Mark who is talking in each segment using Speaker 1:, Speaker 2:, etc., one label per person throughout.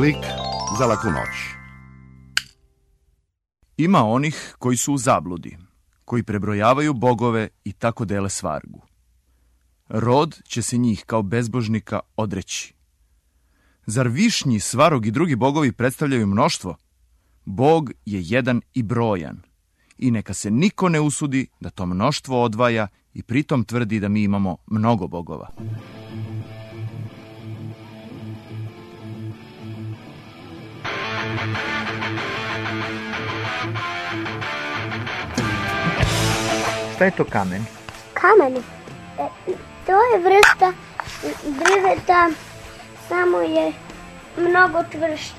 Speaker 1: Klik za laku noć.
Speaker 2: Ima onih koji su u zabludi, koji prebrojavaju bogove i tako dele svargu. Rod će se njih kao bezbožnika odreći. Zar višnji, svarog i drugi bogovi predstavljaju mnoštvo? Bog je jedan i brojan. I neka se niko ne usudi da to mnoštvo odvaja i pritom tvrdi da mi imamo mnogo bogova.
Speaker 3: Šta je to kamen?
Speaker 4: Kamen? To je vrsta drveta, samo je mnogo čvršći.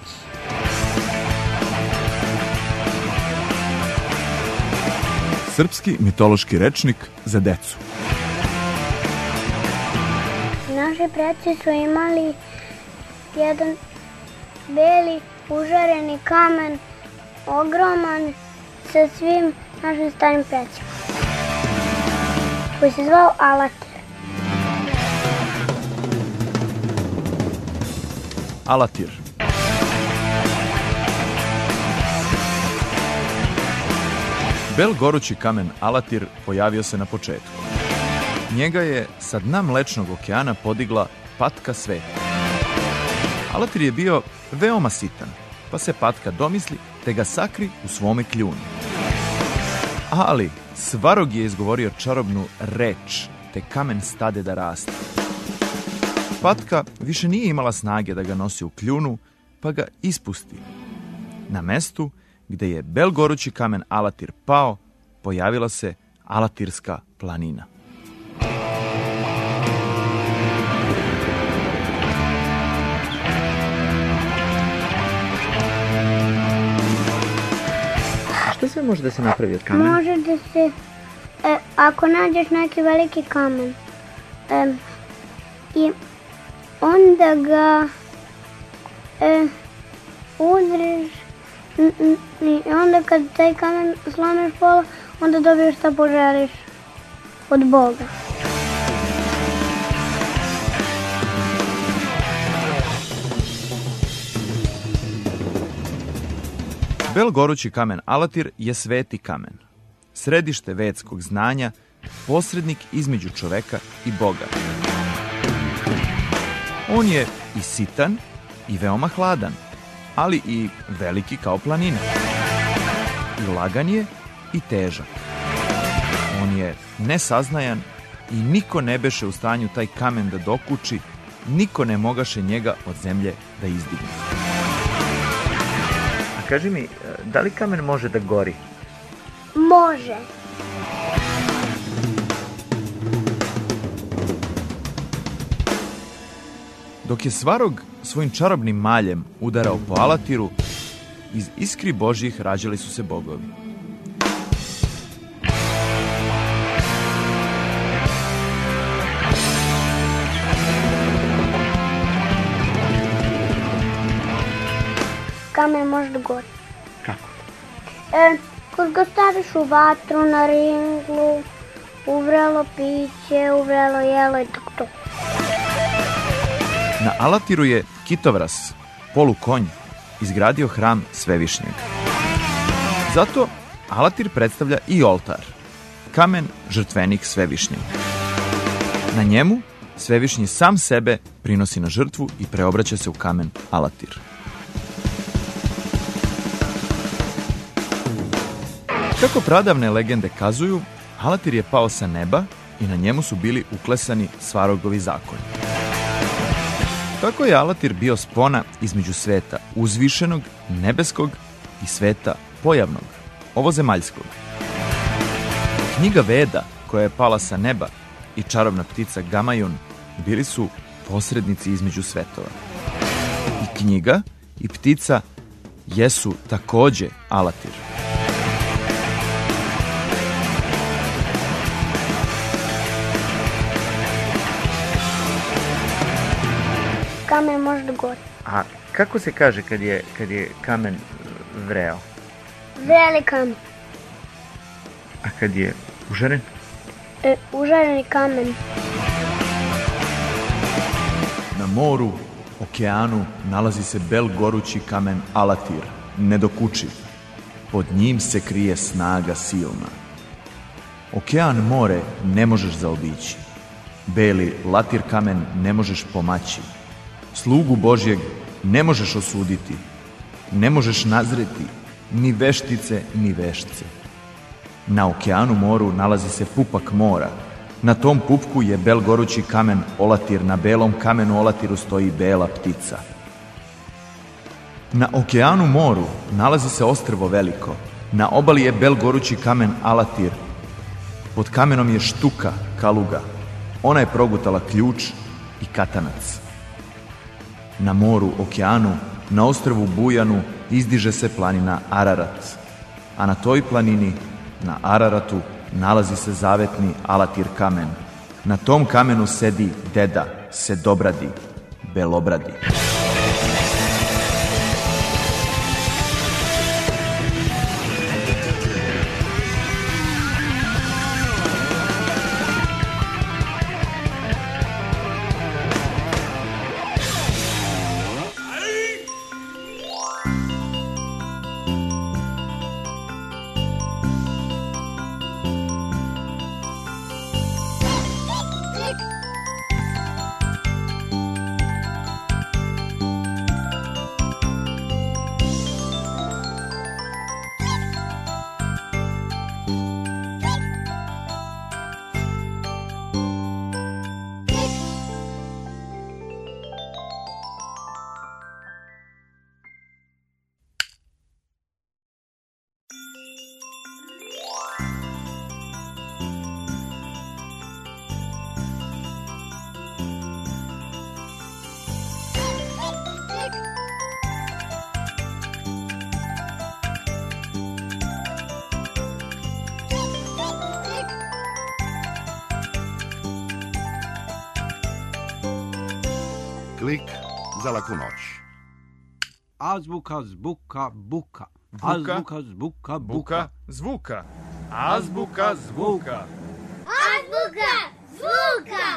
Speaker 2: Srpski mitološki rečnik za decu.
Speaker 4: Naši preci su imali jedan beli užareni kamen, ogroman, sa svim našim starim precima, koji se zvao Alatir.
Speaker 2: Alatir. Bel gorući kamen Alatir pojavio se na početku. Njega je sa dna Mlečnog okeana podigla patka sveta. Alatir je bio veoma sitan, pa se patka domisli te ga sakri u svome kljunu. Ali svarog je izgovorio čarobnu reč, te kamen stade da raste. Patka više nije imala snage da ga nosi u kljunu, pa ga ispusti. Na mestu gde je bel gorući kamen Alatir pao, pojavila se Alatirska planina.
Speaker 3: Šta sve može da se napravi od kamena?
Speaker 4: Može da se, ako nađeš neki veliki kamen, i onda ga udriš, i onda kad taj kamen slomiš pola, onda dobiješ šta poželiš od Boga.
Speaker 2: Bel gorući kamen Alatir je sveti kamen, središte vedskog znanja, posrednik između čoveka i Boga. On je i sitan i veoma hladan, ali i veliki kao planina. I lagan je i težak. On je nesaznajan i niko ne beše u stanju taj kamen da dokuči, niko ne mogaše njega od zemlje da izdigne.
Speaker 3: A kaži mi, da li kamen može da gori?
Speaker 4: Može.
Speaker 2: Dok je svarog svojim čarobnim maljem udarao po Alatiru, iz iskri Božjih rađali su se bogovi.
Speaker 4: Kamen može da gori.
Speaker 3: Kako?
Speaker 4: Kad ga staviš u vatru na ringlu, uvrelo piće, uvrelo jelo i tako to.
Speaker 2: Na Alatiru je Kitovras, polukonj, izgradio hram Svevišnjeg. Zato Alatir predstavlja i oltar, kamen žrtvenik Svevišnjeg. Na njemu Svevišnji sam sebe prinosi na žrtvu i preobraća se u kamen Alatir. Kako pradavne legende kazuju, Alatir je pao sa neba i na njemu su bili uklesani svarogovi zakoni. Tako je Alatir bio spona između sveta uzvišenog, nebeskog i sveta pojavnog, ovozemaljskog. Knjiga Veda, koja je pala sa neba, i čarobna ptica Gamajun bili su posrednici između svetova. I knjiga i ptica jesu takođe Alatir.
Speaker 4: Kamen može da gori.
Speaker 3: A kako se kaže kad je kamen vreo?
Speaker 4: Vreli kamen.
Speaker 3: A kad je užaren?
Speaker 4: Užareni kamen.
Speaker 2: Na moru okeanu nalazi se belgorući kamen Alatir, nedokučiv. Pod njim se krije snaga silna. Okean more ne možeš zaobići. Beli latir kamen ne možeš pomaći. Slugu Božjeg ne možeš osuditi. Ne možeš nazreti ni veštice ni vešce. Na okeanu moru nalazi se pupak mora. Na tom pupku je belgorući kamen Olatir, na belom kamenu Olatiru stoji bela ptica. Na okeanu moru nalazi se ostrvo veliko. Na obali je belgorući kamen Alatir. Pod kamenom je štuka, kaluga. Ona je progutala ključ i katanac. Na moru, okeanu, na ostrvu Bujanu izdiže se planina Ararat. A na toj planini, na Araratu, nalazi se zavetni Alatir kamen. Na tom kamenu sedi deda Sedobradi, Belobradi.
Speaker 1: Klik za laku noć.
Speaker 5: Azbuka, zbuka, buka.
Speaker 2: Buka,
Speaker 5: Azbuka, zbuka, buka.
Speaker 2: zvuka. Azbuka zvuka.
Speaker 6: Azbuka zvuka.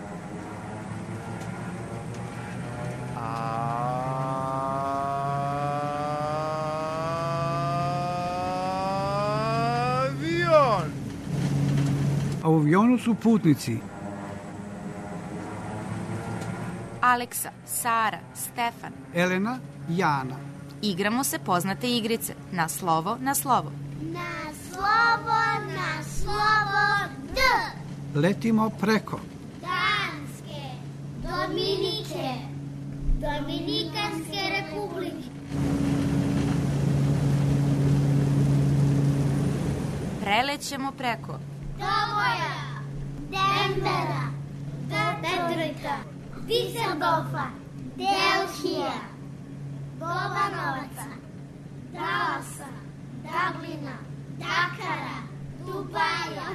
Speaker 2: Avion.
Speaker 5: A u avionu su putnici.
Speaker 7: Aleksa, Sara, Stefan.
Speaker 5: Elena, Jana.
Speaker 7: Igramo se poznate igrice. Na slovo, na slovo.
Speaker 6: Na slovo D.
Speaker 5: Letimo preko.
Speaker 6: Danske, Dominike, Dominikanske republike.
Speaker 7: Prelećemo preko.
Speaker 6: Dovoja, Denvera, Detroita, Düsseldorfa, Delhija, Bobanovaca, Dallasa, Dublina, Dakara, Dubaja.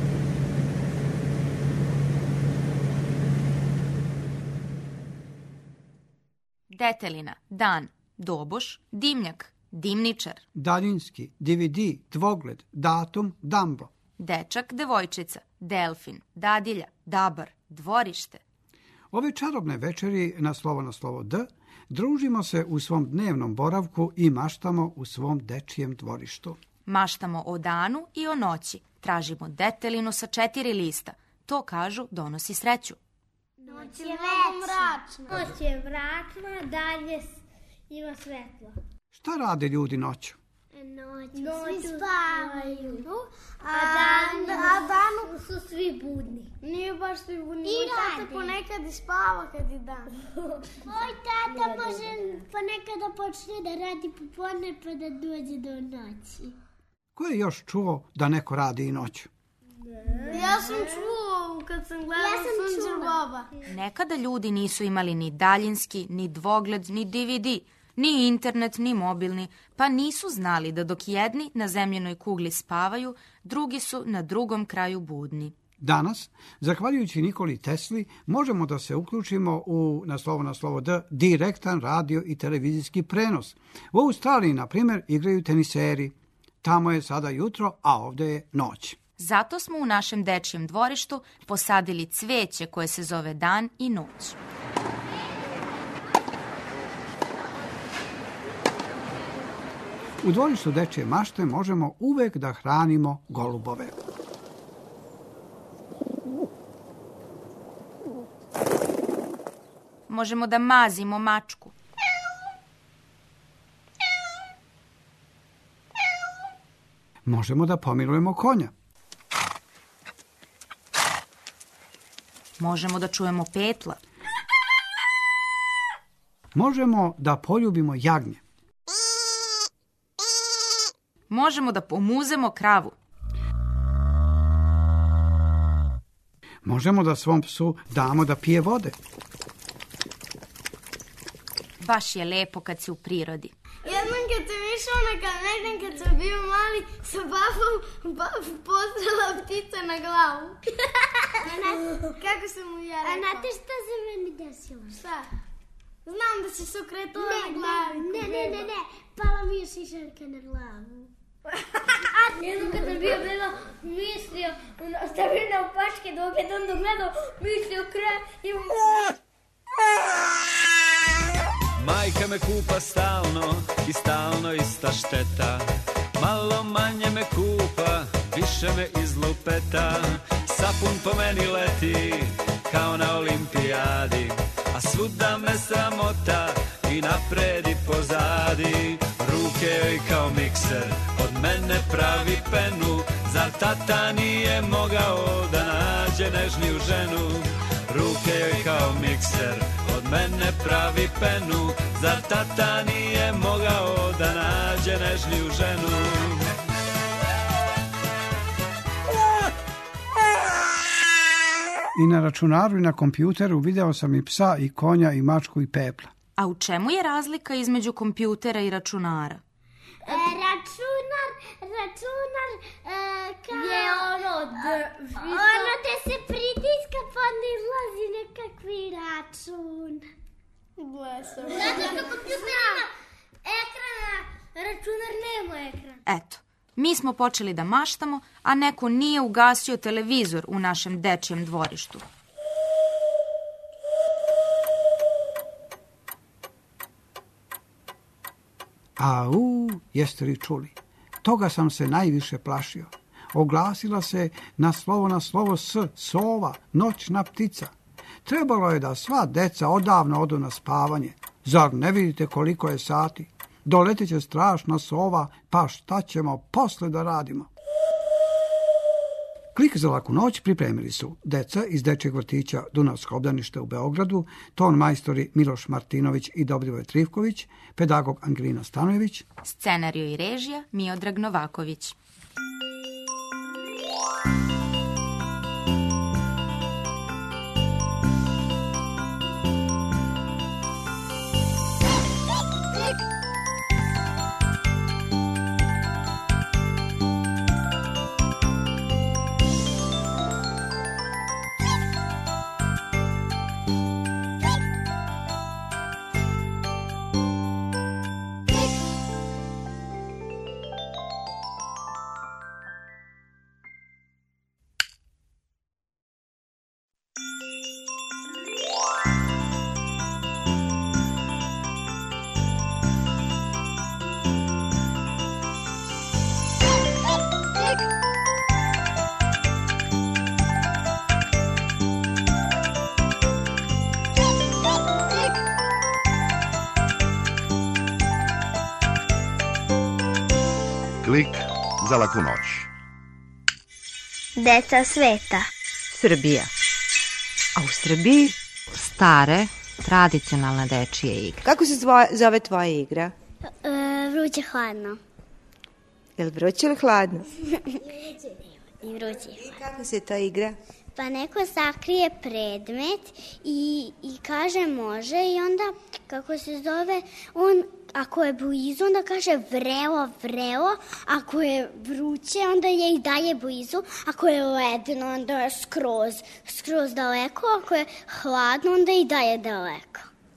Speaker 7: Detelina, dan, doboš, dimnjak, dimničar.
Speaker 5: Daljinski, DVD, dvogled, datum, dambo.
Speaker 7: Dečak, devojčica, delfin, dadilja, dabar, dvorište.
Speaker 5: Ove čarobne večeri na slovo D družimo se u svom dnevnom boravku i maštamo u svom dečijem dvorištu.
Speaker 7: Maštamo o danu i o noći. Tražimo detelinu sa 4 lista. To, kažu, donosi sreću.
Speaker 6: Noć je mračna. Noć je mračna, dalje ima svetlo.
Speaker 5: Šta rade ljudi noću?
Speaker 6: Noću spavaju, a danu su svi budni.
Speaker 8: Nije baš svi budni.
Speaker 6: I
Speaker 8: moj tata
Speaker 6: rade.
Speaker 8: ponekad i spava kad je dan.
Speaker 6: Moj tata može ponekad da počne da radi popodne pa da dođe do noći.
Speaker 5: Ko je još čuo da neko radi i noću?
Speaker 8: Ja sam čuo kad sam gledala Sunđer Boba.
Speaker 7: Nekada ljudi nisu imali ni daljinski, ni dvogled, ni DVD, ni internet, ni mobilni, pa nisu znali da dok jedni na zemljenoj kugli spavaju, drugi su na drugom kraju budni.
Speaker 5: Danas, zahvaljujući Nikoli Tesli, možemo da se uključimo u na slovo D direktan radio i televizijski prenos. U Australiji, na primjer, igraju teniseri. Tamo je sada jutro, a ovdje je noć.
Speaker 7: Zato smo u našem dečijem dvorištu posadili cveće koje se zove dan i noć.
Speaker 5: U dvorištu dečje mašte možemo uvek da hranimo golubove.
Speaker 7: Možemo da mazimo mačku.
Speaker 5: Možemo da pomilujemo konja.
Speaker 7: Možemo da čujemo petla.
Speaker 5: Možemo da poljubimo jagnje.
Speaker 7: Možemo da pomuzemo kravu.
Speaker 5: Možemo da svom psu damo da pije vode.
Speaker 7: Baš je lepo kad si u prirodi.
Speaker 8: Jednom kad sam išao na Kalemegdan, kad sam bio mali, sa babom poslala ptica na glavu. Kako sam mu ja rekao?
Speaker 6: A znate šta se meni desilo?
Speaker 8: Šta? Znam da si se ukretala na glavi.
Speaker 6: Ne. Pala mi je šišarka na glavu.
Speaker 8: Jednom kad sam bio mislio, stavio na opačke dok je on dogledao, mislio kraj i...
Speaker 9: Majka me kupa stalno i stalno ista šteta. Malo manje me kupa, više me izlupeta. Sapun po meni leti kao na olimpijadi, a svuda me sramota i napred i pozadi. Ruke joj kao mikser, od mene pravi penu. Zar tata nije mogao da nađe nežniju ženu? Ruke joj kao mikser, od mene pravi penu. Zar tata nije mogao da nađe nežniju ženu?
Speaker 5: I na računaru i na kompjuteru video sam i psa i konja i mačku i pepla.
Speaker 7: A u čemu je razlika između kompjutera i računara?
Speaker 6: Računar kao...
Speaker 8: Je ono
Speaker 6: gde se pritiska pa onda izlazi nekakvi račun.
Speaker 8: Zato što kompjuter ima ekran, računar nema ekran.
Speaker 7: Eto, mi smo počeli da maštamo, a neko nije ugasio televizor u našem dečjem dvorištu.
Speaker 5: Au, jeste li čuli? Toga sam se najviše plašio. Oglasila se na slovo S, sova, noćna ptica. Trebalo je da sva deca odavno odu na spavanje. Zar ne vidite koliko je sati? Doletit će strašna sova, pa šta ćemo posle da radimo? Klik za laku noć pripremili su deca iz dečjeg vrtića Dunavsko obdanište u Beogradu, ton majstori Miloš Martinović i Dobrivoj Trivković, pedagog Angelina Stanojević,
Speaker 7: scenarijo i režija Miodrag Novaković.
Speaker 1: Klik za laku noć.
Speaker 4: Deca sveta.
Speaker 10: Srbija. A u Srbiji stare, tradicionalne dečije igre. Kako se zove tvoja igra?
Speaker 4: Vruće hladno.
Speaker 10: Je li vruće ili hladno?
Speaker 4: I vruće.
Speaker 10: I kako se to igra?
Speaker 4: Pa neko sakrije predmet i kaže može i onda kako se zove on, ako je blizu onda kaže vrelo, vrelo, ako je vruće onda je i dalje blizu, ako je ledeno onda je skroz daleko, ako je hladno onda je i dalje daleko.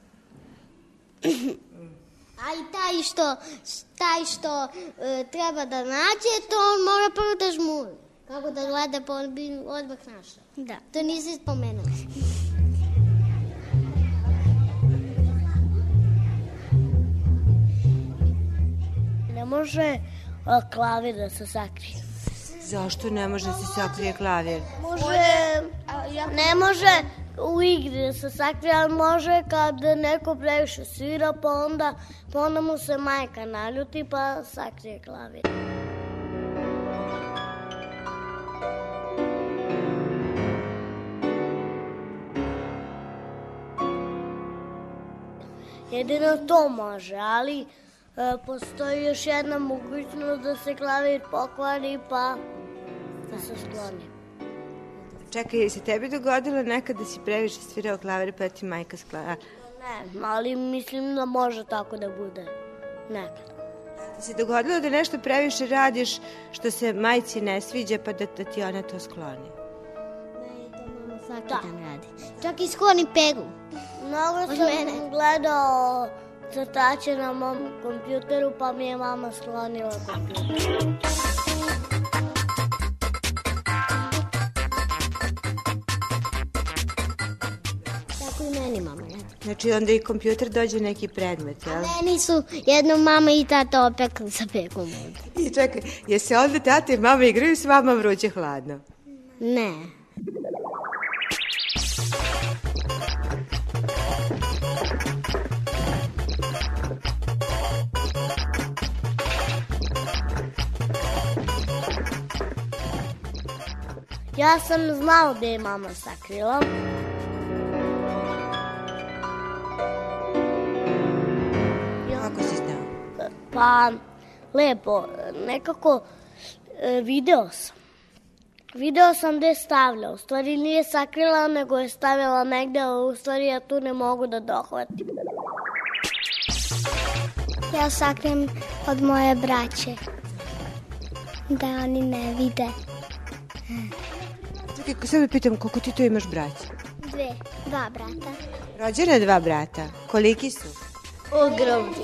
Speaker 6: A i taj što treba da nađe, to on mora prvo da žmuri. Kako da gleda, pa on bi odmah našao.
Speaker 4: Da.
Speaker 6: To nisi spomenula. može klavir da se sakrije.
Speaker 11: Zašto ne može da se sakrije klavir?
Speaker 6: Ne može u igri da se sakrije, ali može kad neko previše svira, pa onda mu se majka naljuti pa sakrije klavir. Jedino to može, ali postoji još jedna mogućnost da se klavir pokvari pa da se skloni.
Speaker 11: Čekaj, se tebi dogodilo nekad da si previše svirao klavir pa ti majka sklala?
Speaker 6: Ne, ali mislim da može tako da bude nekad.
Speaker 11: Ti se dogodilo da nešto previše radiš što se majci ne sviđa pa da ti ona to skloni?
Speaker 6: Svaki dan radi. Čak i skloni pegu. Mnogo sam gledao crtače na mom kompjuteru, pa mi je mama sklonila kompjuter. Tako i meni mama radi.
Speaker 11: Znači onda i kompjuter dođe neki predmet, jel?
Speaker 6: Meni su jednom mama i tata opekli sa pegom.
Speaker 11: I čekaj, je se onda tata i mama igraju s vama vruće hladno?
Speaker 6: Ne. Ja sam znao da je mama sakrila.
Speaker 11: Kako si znao?
Speaker 6: Pa, lepo, nekako video sam. Video sam gde je stavila. U stvari nije sakrila, nego je stavila negde, a u stvari ja tu ne mogu da dohvatim.
Speaker 4: Ja sakrijem od moje braće, da oni ne vide.
Speaker 11: Čekaj, sad me pitam, koliko ti to imaš braća?
Speaker 4: 2 brata.
Speaker 11: Rođene 2 brata. Koliki su?
Speaker 6: Ogromni.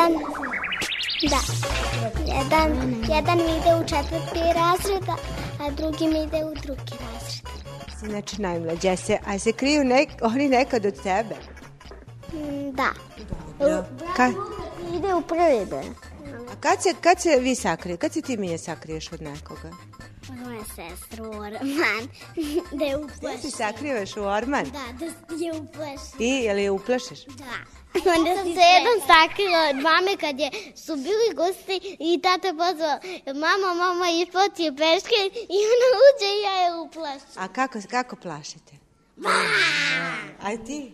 Speaker 4: Jedan mi ide u 4. razred, a drugi mi ide u 2. razred.
Speaker 11: Znači najmlađe. A se kriju oni nekad od tebe?
Speaker 4: Da.
Speaker 11: Kad?
Speaker 6: Ide u 1.
Speaker 11: A kad se vi sakriju? Kad se ti Mija sakriješ od nekoga?
Speaker 4: Od moje sestru u orman. Da je uplaši.
Speaker 11: Ti se sakrivaš u orman?
Speaker 4: Da je uplaši.
Speaker 11: I, jel je uplašiš?
Speaker 4: Da.
Speaker 6: Onda sam se jednom sakrila od mame kad su bili gosti i tata pozvao mama ispod je peške i ona uđe i ja je uplašim.
Speaker 11: A kako plašite? A ti?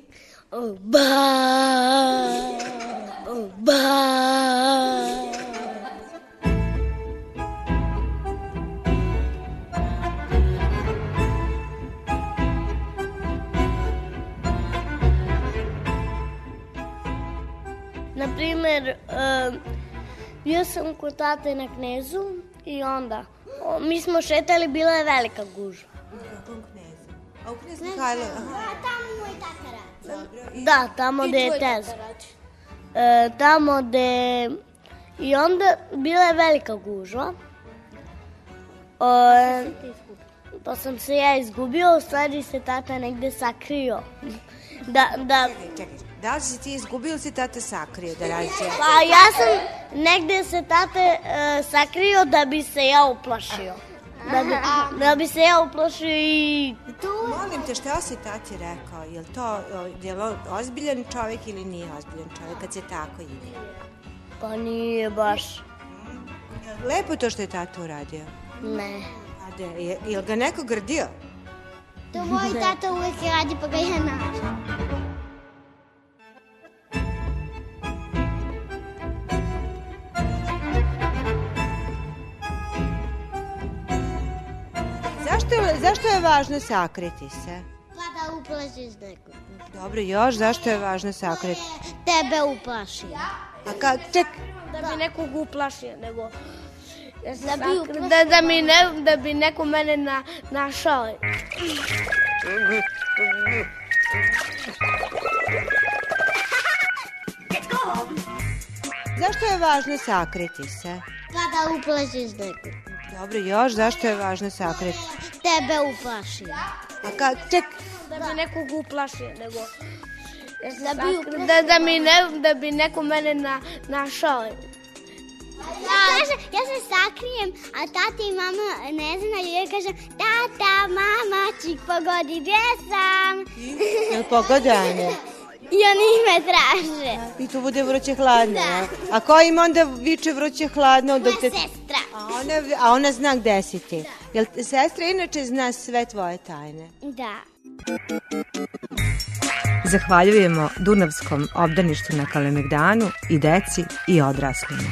Speaker 6: Naprimer, bio sam kod tate na Knezu i onda mi smo šetali, bila je velika gužva.
Speaker 11: Kakvom Knezu? A u Knez Mihajlo?
Speaker 4: Tamo moj tata radi.
Speaker 6: Da, tamo gde je teza. Tamo gde... I onda bila je velika gužva. Pa sam se ja izgubio, u stvari se tata negde sakrio.
Speaker 11: Čekaj, da li si ti izgubio ili si tata sakrio da radi?
Speaker 6: Pa ja sam negde se tata sakrio da bi se ja uplašio. Da bi se ja uplašio i...
Speaker 11: Molim te, šta si tati rekao? Je li ozbiljan čovjek ili nije ozbiljan čovjek kad se tako ide?
Speaker 6: Pa nije baš.
Speaker 11: Lepo to što je tata uradio?
Speaker 6: Ne.
Speaker 11: Je li ga neko grdio?
Speaker 6: To moj tata uvijek radi pa ga ja nađem.
Speaker 11: Zašto je važno sakriti se?
Speaker 6: Pa da uplašiš nekog.
Speaker 11: Dobro, još zašto je važno sakriti?
Speaker 6: Tebe uplaši.
Speaker 8: Da bi nekog uplašio, nego... Da bi neko mene našao.
Speaker 11: Zašto je važno sakriti se?
Speaker 6: Pa da uplašiš nekog.
Speaker 11: Dobro, još zašto je važno sakriti?
Speaker 6: Tebe uplaši.
Speaker 8: Da bi nekog uplašio, nego... Da bi neko mene našao.
Speaker 4: Kaže, ja se sakrijem, a tata i mama ne znaju. Ja kažem, tata, mama, čik pogodi gdje sam.
Speaker 11: Jel pogodane?
Speaker 4: I oni me traže.
Speaker 11: I tu bude vruće hladno. A ko im onda viče vruće hladno?
Speaker 4: Moja sestra.
Speaker 11: A ona zna gde si ti. Jel sestra inače zna sve tvoje tajne?
Speaker 4: Da.
Speaker 10: Zahvaljujemo Dunavskom obdaništu na Kalemegdanu i deci i odraslima.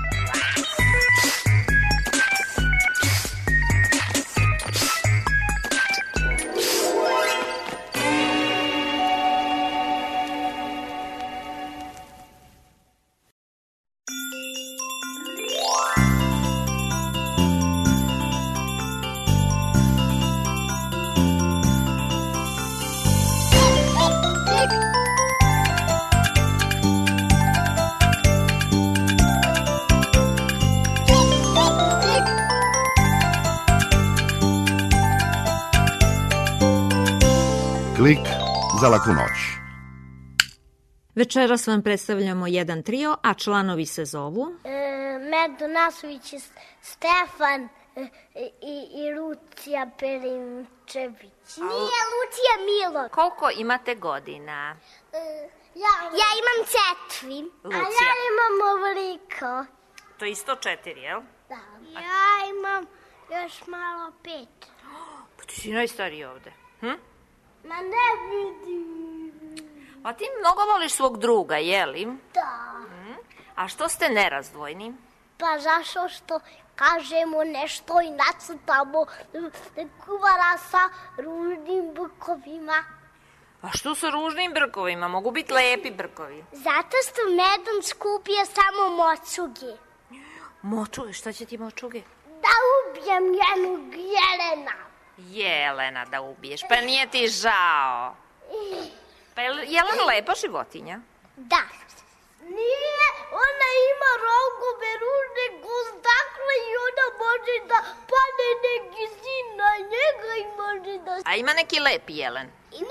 Speaker 1: Klik za laku noć.
Speaker 12: Večeras vam predstavljamo jedan trio, a članovi se zovu...
Speaker 6: Medo Nasović, Stefan i Lucija Perinčević. Nije Lucija Milo.
Speaker 12: Koliko imate godina?
Speaker 6: Ja imam 4.
Speaker 12: Lucija.
Speaker 6: A ja imam ovoliko.
Speaker 12: To je isto 4, jel?
Speaker 6: Da. Ja imam još malo 5.
Speaker 12: Pa ti si najstariji ovde.
Speaker 6: Ma ne vidim.
Speaker 12: A ti mnogo voliš svog druga, jeli?
Speaker 6: Da.
Speaker 12: A što ste nerazdvojni?
Speaker 6: Pa zašto što kažemo nešto i nacrtamo kuvara sa ružnim brkovima.
Speaker 12: A što sa ružnim brkovima? Mogu biti lepi brkovi.
Speaker 6: Zato što Medon skupio samo močuge.
Speaker 12: Močuge? Šta će ti močuge?
Speaker 6: Da ubijem jednog jelena.
Speaker 12: Jelena da ubiješ, pa nije ti žao. Pa je jelen lepa životinja?
Speaker 6: Da. Nije, ona ima rogove, ružne guzdakle i ona može da padne neki sin na njega i može da...
Speaker 12: A ima neki lepi jelen?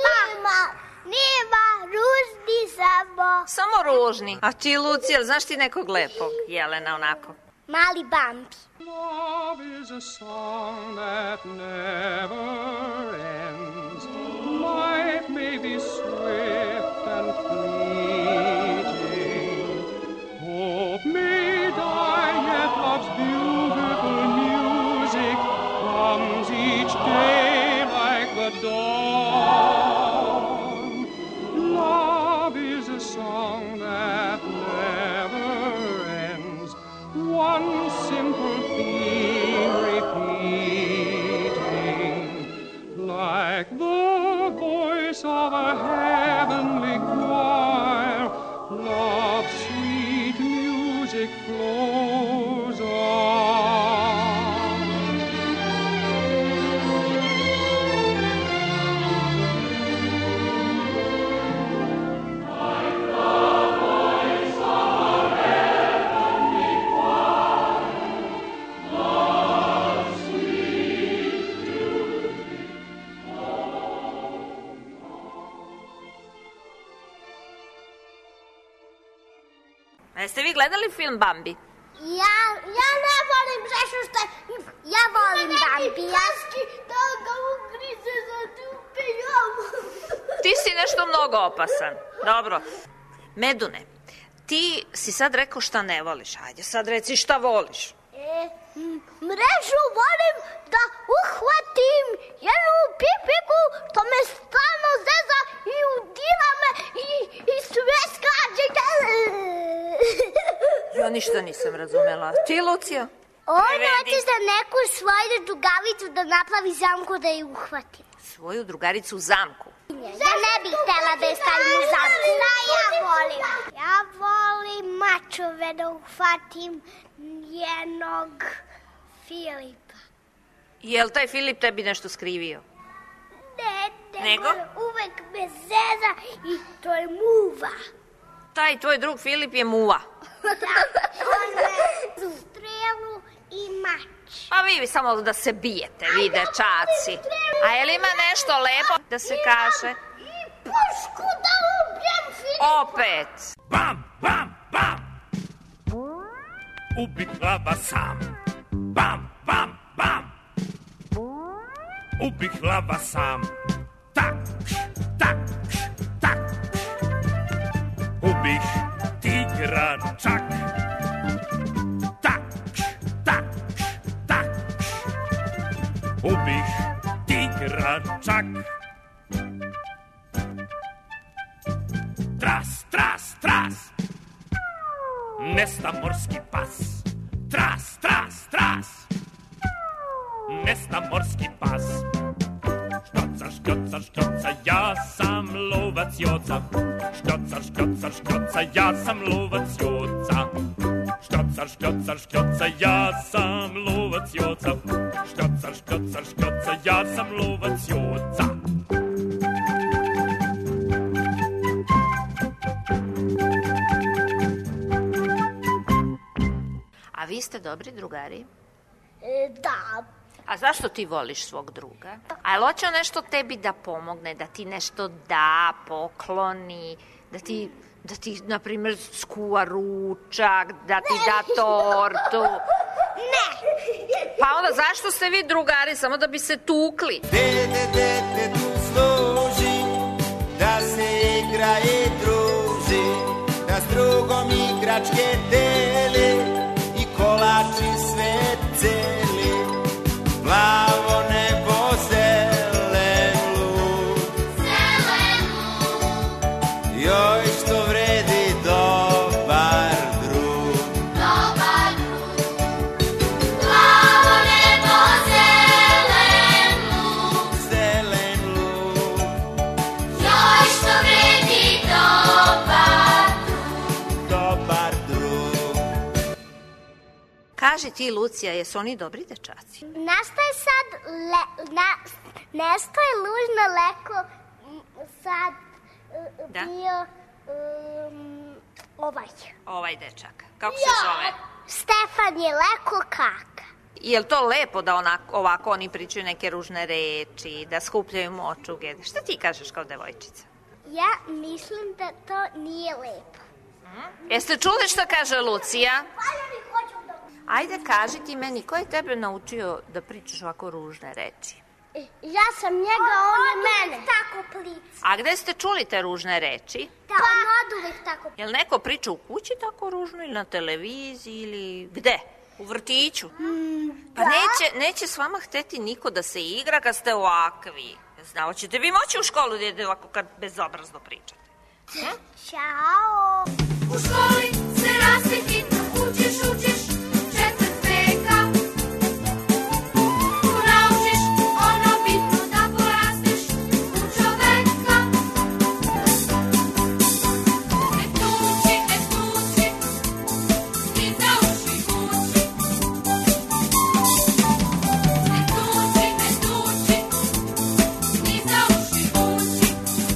Speaker 6: Nema, ružni samo.
Speaker 12: Samo ružni. A ti, Lucija, znaš ti nekog lepog jelena onako?
Speaker 6: Mali Bambi.
Speaker 9: Love is a song that never ends. Life may be swift and fleeting. Hope may die, yet love's beautiful music comes each day like the dawn. Love is a song that never ends. One simple theme repeating, like the voice of a heavenly choir, love's sweet music flows on.
Speaker 12: Jeste vi gledali film Bambi?
Speaker 6: Ja ne volim nešto što... Ja volim Bambi. Da ga ugrize za dupe jamu.
Speaker 12: Ti si nešto mnogo opasan. Dobro. Medune, ti si sad rekao šta ne voliš. Ajde sad reci šta voliš.
Speaker 6: Mrežu volim da uhvatim jednu pipiku što me stalno zeza i udira me i sve skađe.
Speaker 12: Ja ništa nisam razumela. Ti, Lucija?
Speaker 6: On hoće za neku svoju drugaricu da napravi zamku da je uhvati.
Speaker 12: Svoju drugaricu u zamku?
Speaker 6: Ja ne bih htela da je stavim u zamku. Šta ja volim? Ja volim mačove da uhvatim jednog Filipa.
Speaker 12: Jel taj Filip tebi nešto skrivio?
Speaker 6: Ne,
Speaker 12: nego
Speaker 6: uvek me zeza i to je muva.
Speaker 12: Taj tvoj drug Filip je muva.
Speaker 6: Da, on me strelu i mač.
Speaker 12: Pa vi samo da se bijete, vi dečaci. A je li ima nešto lepo da se kaže?
Speaker 6: I pušku da ubijem Filipa.
Speaker 12: Opet.
Speaker 9: Bam, bam, bam.
Speaker 13: ubih lava sam. Bam, bam, bam. Ubih lava sam. Tak, tak, tak. Ubih tigra čak. Tak, tak, tak. Ubih tigra čak. Tras, tras, tras. Nesta morski pas. Tras, tras, tras. Nesta morski pas. Škocar, škocar, škocar, ja sam lovac Joca. Škocar, škocar, škocar, ja sam lovac Joca. Škocar, škocar, škocar, ja sam lovac Joca. Škocar, škocar, škocar, ja sam lovac Joca.
Speaker 12: A vi ste dobri drugari?
Speaker 6: Da.
Speaker 12: A zašto ti voliš svog druga? A je li hoće nešto tebi da pomogne, da ti nešto da, pokloni, da ti na primjer, skuva ručak, da ti da tortu?
Speaker 6: Ne!
Speaker 12: Pa onda zašto ste vi drugari, samo da bi se tukli?
Speaker 14: Dete tu služi, da se igra i druži, da s drugom igračke deli i kolači sve celi. Plavo nebo, zelen luk, joj što vredi dobar drug. Plavo nebo, zelen luk, joj što vredi dobar drug.
Speaker 12: Kaži ti, Lucija, jesu oni dobri dečaci?
Speaker 6: Nastaje sad, nastaje lužno leko sad bio
Speaker 12: Ovaj dečak. Kako se zove?
Speaker 6: Stefan je leko kaka.
Speaker 12: Je li to lepo da ovako oni pričaju neke ružne reči, da skupljaju močuge? Šta ti kažeš kao devojčica?
Speaker 6: Ja mislim da to nije lepo.
Speaker 12: Jeste čuli šta kaže Lucija? Ajde, kaži ti meni, ko je tebe naučio da pričaš ovako ružne reči?
Speaker 6: Ja sam njega, on je mene. Tako plica.
Speaker 12: A gde ste čuli te ružne reči?
Speaker 6: Da, on od uvek tako.
Speaker 12: Je li neko priča u kući tako ružno ili na televiziji ili gde? U vrtiću? Pa neće s vama hteti niko da se igra kad ste ovakvi. Znao, ćete vi moći u školu da idete ovako kad bezobrazno pričate?
Speaker 6: Ćao.
Speaker 15: U školi se raste hitno, učiš, četvrt veka. Tu naučiš ono bitno da porasteš u čoveka. Ne tuči, ni za uši kući. Ne tuči, ni za uši kući.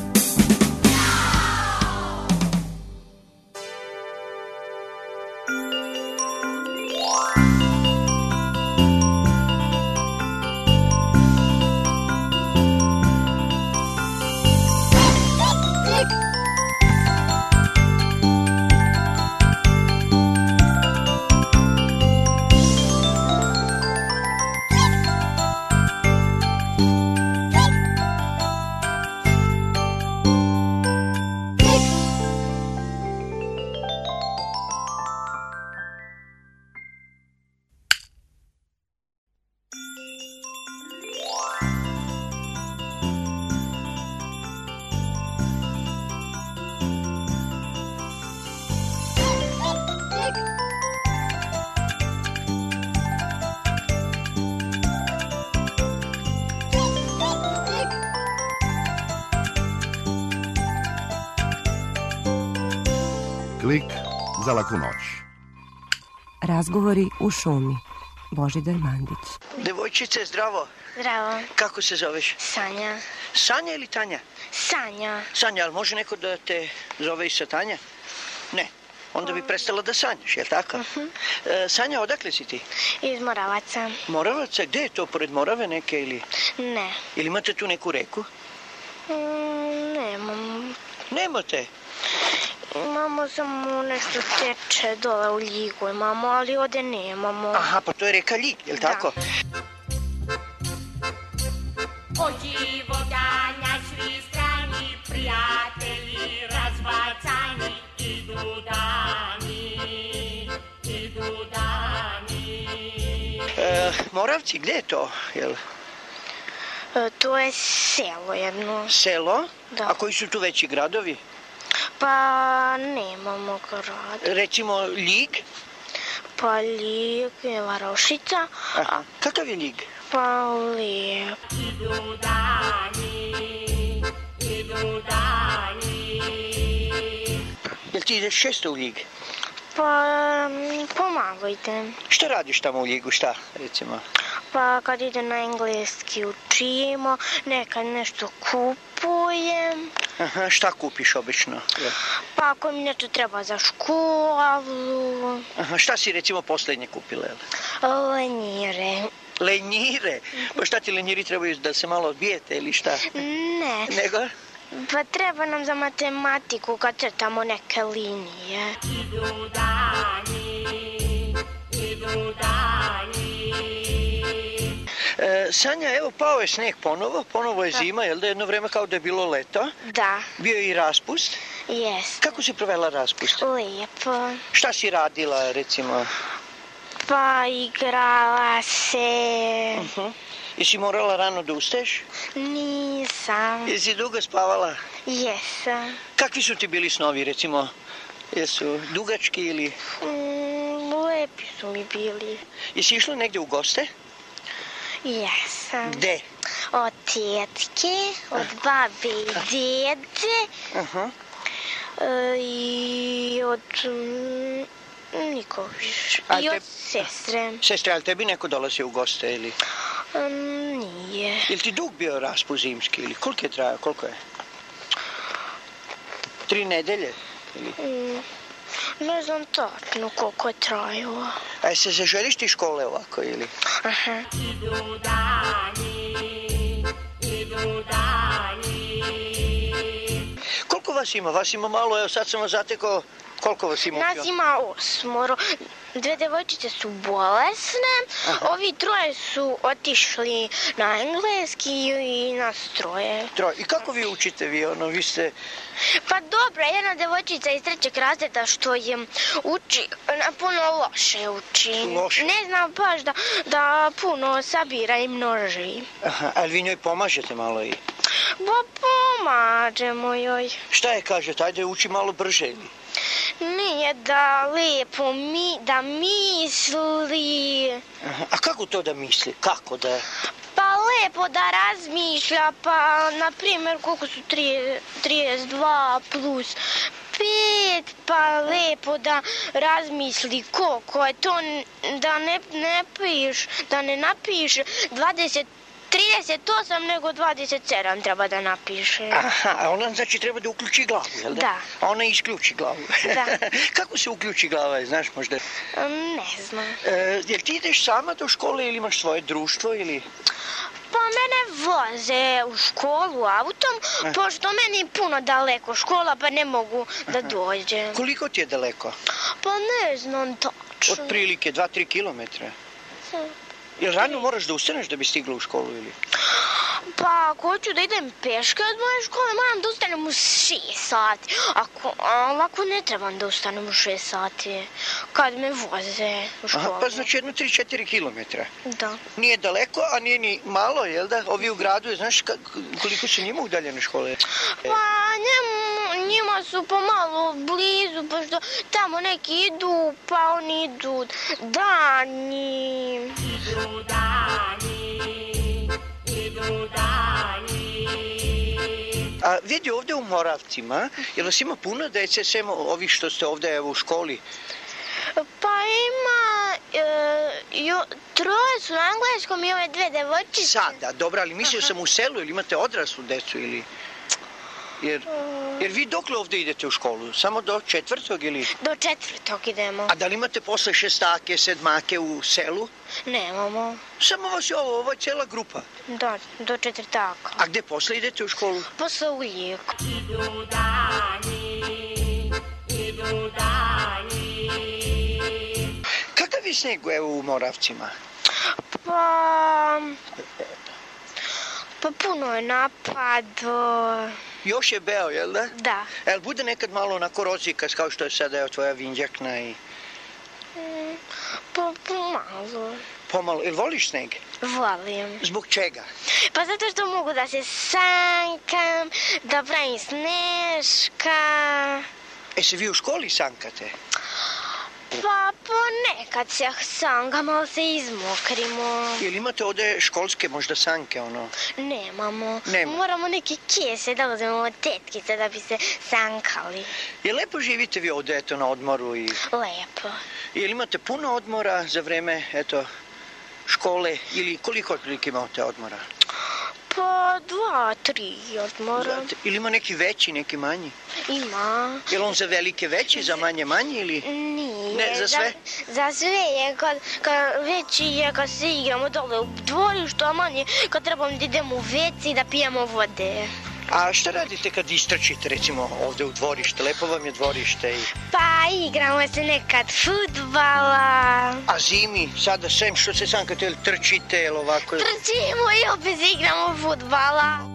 Speaker 1: Klik za laku noć.
Speaker 16: Razgovori u šumi. Božidar Mandić.
Speaker 17: Devojčice, zdravo.
Speaker 6: Zdravo.
Speaker 17: Kako se zoveš?
Speaker 6: Sanja.
Speaker 17: Sanja ili Tanja?
Speaker 6: Sanja.
Speaker 17: Sanja, ali može neko da te zove i sa Tanja? Ne. Onda bi prestala da sanjaš, je li tako? Sanja, odakle si ti?
Speaker 6: Iz Moravaca.
Speaker 17: Moravaca? Gde je to? Pored Morave neke ili?
Speaker 6: Ne.
Speaker 17: Ili imate tu neku reku?
Speaker 6: Nemam.
Speaker 17: Nemate?
Speaker 6: Imamo samo nešto teče dole u Ljigu, imamo, ali ovde nemamo.
Speaker 17: Aha, pa to je reka Ljig, je li tako?
Speaker 14: O životanja svi strani, prijatelji razbacani, idu dani, idu dani.
Speaker 17: Moravci, gde je to? Jel?
Speaker 6: To je selo jedno.
Speaker 17: Selo?
Speaker 6: Da.
Speaker 17: A koji su tu veći gradovi?
Speaker 6: Pa nemamo grad.
Speaker 17: Recimo Ljig?
Speaker 6: Pa Ljig je Varošica.
Speaker 17: Aha. Kakav je Ljig?
Speaker 6: Pa lijep.
Speaker 14: Idu dani, idu dani.
Speaker 17: Jel ti ideš često u Ljig?
Speaker 6: Pa pomagajte.
Speaker 17: Šta radiš tamo u Ljigu, šta recimo?
Speaker 6: Pa kad idem na engleski učimo, nekad nešto kupujem.
Speaker 17: Aha, šta kupiš obično?
Speaker 6: Pa ako mi nešto treba za školu.
Speaker 17: Aha, šta si recimo poslednje kupila?
Speaker 6: Lenjire.
Speaker 17: Lenjire? Pa šta ti lenjiri trebaju, da se malo odbijete ili šta?
Speaker 6: Ne.
Speaker 17: Nego?
Speaker 6: Pa treba nam za matematiku kad crtamo neke linije.
Speaker 14: Idu dani, idu dani.
Speaker 17: Sanja, evo pao je sneg ponovo je zima, jel da jedno vreme kao da je bilo leto?
Speaker 6: Da.
Speaker 17: Bio je i raspust?
Speaker 6: Jeste.
Speaker 17: Kako si provela raspust?
Speaker 6: Lijepo.
Speaker 17: Šta si radila recimo?
Speaker 6: Pa igrala se.
Speaker 17: Jesi morala rano da ustaješ?
Speaker 6: Nisam.
Speaker 17: Jesi dugo spavala?
Speaker 6: Jesam.
Speaker 17: Kakvi su ti bili snovi recimo? Jesu dugački ili?
Speaker 6: Lepi su mi bili.
Speaker 17: Jesi išla negde u goste?
Speaker 6: Jesam.
Speaker 17: Gde?
Speaker 6: Od tetke, od babe i dede. I od nikog više. I od sestre.
Speaker 17: Sestre, ali tebi neko dolazi u goste ili?
Speaker 6: Nije.
Speaker 17: Jel ti dug bio raspust zimski ili koliko je trajao, koliko je? 3 nedelje? Ili?
Speaker 6: Ne znam tačno koliko je trajalo.
Speaker 17: A se zaželiš ti škole ovako ili?
Speaker 6: Aha.
Speaker 14: Idu dani, idu dani.
Speaker 17: Koliko vas ima? Vas ima malo, evo sad sam vas zatekao. Koliko vas ima?
Speaker 6: Nas ima 8. 2 devojčice su bolesne, ovi 3 su otišli na engleski i nas 3.
Speaker 17: I kako vi učite vi ste...
Speaker 6: Pa dobro, jedna devojčica iz 3. razreda što je uči, puno loše uči.
Speaker 17: Loše?
Speaker 6: Ne znam baš da puno sabira i množi.
Speaker 17: Aha, ali vi njoj pomažete malo i...
Speaker 6: Pa pomažemo joj.
Speaker 17: Šta je kažete, ajde uči malo brže ili?
Speaker 6: Nije da lepo da misli.
Speaker 17: Aha, a kako to da misli? Kako da...
Speaker 6: Pa lepo da razmišlja, pa na primjer koliko su 32 plus 5, pa lepo da razmisli koliko je to, da ne napiše 38 nego 27 treba da napiše.
Speaker 17: Aha, a ona znači treba da uključi glavu, jel da?
Speaker 6: Da.
Speaker 17: A ona isključi glavu.
Speaker 6: Da.
Speaker 17: Kako se uključi glava, znaš možda?
Speaker 6: Ne znam.
Speaker 17: Jel ti ideš sama do škole ili imaš svoje društvo ili...
Speaker 6: Pa mene voze u školu autom, pošto meni puno daleko škola, pa ne mogu da dođem.
Speaker 17: Koliko ti je daleko?
Speaker 6: Pa ne znam tačno.
Speaker 17: Otprilike 2-3 kilometra. Jel rano moraš da ustaneš da bi stigla u školu ili?
Speaker 6: Pa ako hoću da idem peške od moje škole, moram da ustanem u 6 sati. Ako ne trebam da ustanem u 6 sati, kad me voze u školu.
Speaker 17: Aha, pa znači jedno 3-4 kilometra.
Speaker 6: Da.
Speaker 17: Nije daleko, a nije ni malo, jel da? Ovi u gradu, znaš koliko su njima udaljene škole?
Speaker 6: Pa njima su pomalo blizu, pošto tamo neki idu, pa oni idu dani.
Speaker 14: Idu dani, idu dani.
Speaker 17: A vidi ovde u Moravcima, jel vas ima puno dece, sem ovih što ste ovde evo, u školi?
Speaker 6: Pa ima 3 su na engleskom i ove 2 devojčice.
Speaker 17: Sada, dobro, ali mislio sam u selu, ili imate odraslu decu ili... Jer vi dokle ovde idete u školu? Samo do 4. ili?
Speaker 6: Do 4. idemo.
Speaker 17: A da li imate posle 6-ake, 7-ake u selu?
Speaker 6: Nemamo.
Speaker 17: Samo vas je ovo je cijela grupa?
Speaker 6: Da, do 4.
Speaker 17: A gde posle idete u školu?
Speaker 6: Posle u Ljig.
Speaker 14: Idu dani, idu dani.
Speaker 17: Kakav je sneg u Moravcima?
Speaker 18: Pa puno je napado.
Speaker 17: Još je beo, jel da?
Speaker 18: Da.
Speaker 17: Jel bude nekad malo onako rozikas kao što je sada tvoja vinđakna i...
Speaker 18: Pa pomalo.
Speaker 17: Pomalo. Jel voliš sneg?
Speaker 18: Volim.
Speaker 17: Zbog čega?
Speaker 18: Pa zato što mogu da se sankam, da pravim sneška.
Speaker 17: Se vi u školi sankate?
Speaker 18: Pa ponekad se sankam, ali se izmokrimo.
Speaker 17: Jel imate ovde školske možda sanke, ono?
Speaker 18: Nemamo.
Speaker 17: Nema.
Speaker 18: Moramo neke kese da uzmemo od tetkice da bi se sankali.
Speaker 17: Jel lepo živite vi ovde, eto, na odmoru i...
Speaker 18: Lepo.
Speaker 17: Jel imate puno odmora za vreme, eto, škole ili koliko otprilike imate odmora?
Speaker 18: Pa 2-3 odmora.
Speaker 17: Ili ima neki veći, neki manji?
Speaker 18: Ima.
Speaker 17: Je li on za velike veći, za manje manji ili...
Speaker 18: Nije.
Speaker 17: Ne, za sve?
Speaker 18: Za sve je, kad veći je kad se igramo dole u dvorištu, a manje kad trebamo da idemo u veci i da pijemo vode.
Speaker 17: A šta radite kad istračite, recimo, ovde u dvorište? Lepo vam je dvorište i...
Speaker 18: Pa igramo se nekad fudbala.
Speaker 17: A zimi, sada sem što se sankate, jel trčite, jel ovako...
Speaker 18: Trčimo i opet igramo fudbala.